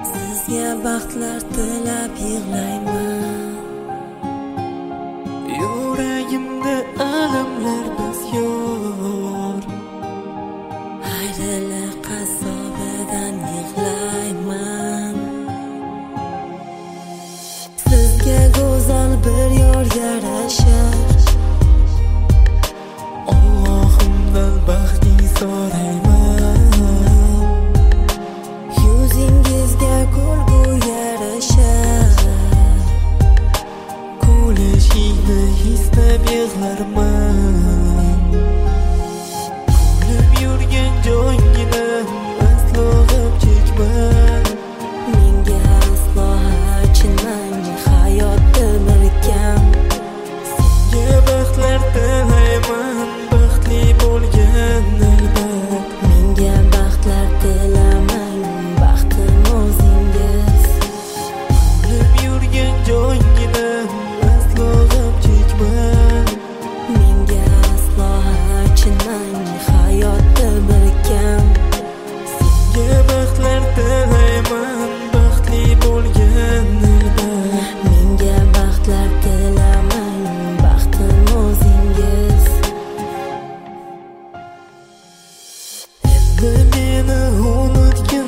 Sizga baxtlar tilab yig'layman. Yuragimda alamlar basyor, Ayriliq azobidan yig'layman. Sizga go'zal bir yor yarashar. Allohimdan baxtni so'rayman. Yuzingizga kulgu yarashar. Kulishingni eslab yig'larman. Kulib yurgan joyingdan aslo g'am chekman. Menga aslo achinmang, hayotda bir kam. Senga baxtlar tilayman, baxtli bo'lgan albat. Menga baxtlar tilamang, baxtim o'zingiz. Kulib yurgan joyingdan aslo g'am chekman. Menga aslo achinmang, hayotda bir kam. Senga baxtlar tilayman, baxtli bo'lgan albat. Menga baxtlar tilamang, baxtim o'zingiz. Endi meni unutgin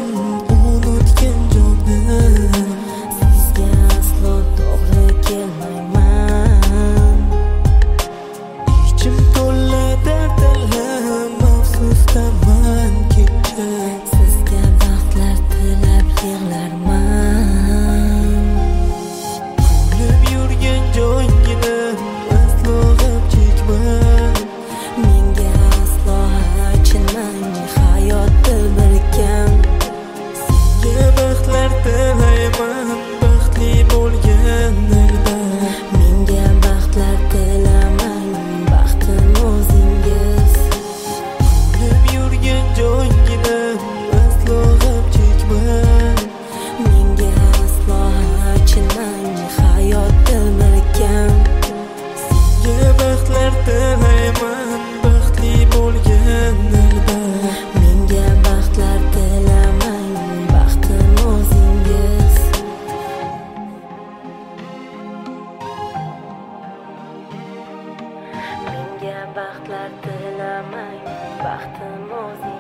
jonim. Sizga aslo to'g'ri kelmayman. Ichim to'la dard alam, afsusdaman kecha. Sizga baxtlar tilab yig'larman. Kulib yurgan joyingdan aslo g'am chekman. Menga aslo achinmang, hayotda bir kam. Senga baxtlar tilayman, baxtli bo'lgan albat. Menga baxtlar tilamang, baxtim o'zingiz. Kulib yurgan joyingdan aslo g'am chekman. Menga aslo achinmang, hayotda bir kam. Senga baxtlar tilayman, baxtli bo'lgan albat. Menga baxtlar tilamang, baxtim o'zingiz. Menga baxtlar tilamang, baxtim o'zingiz.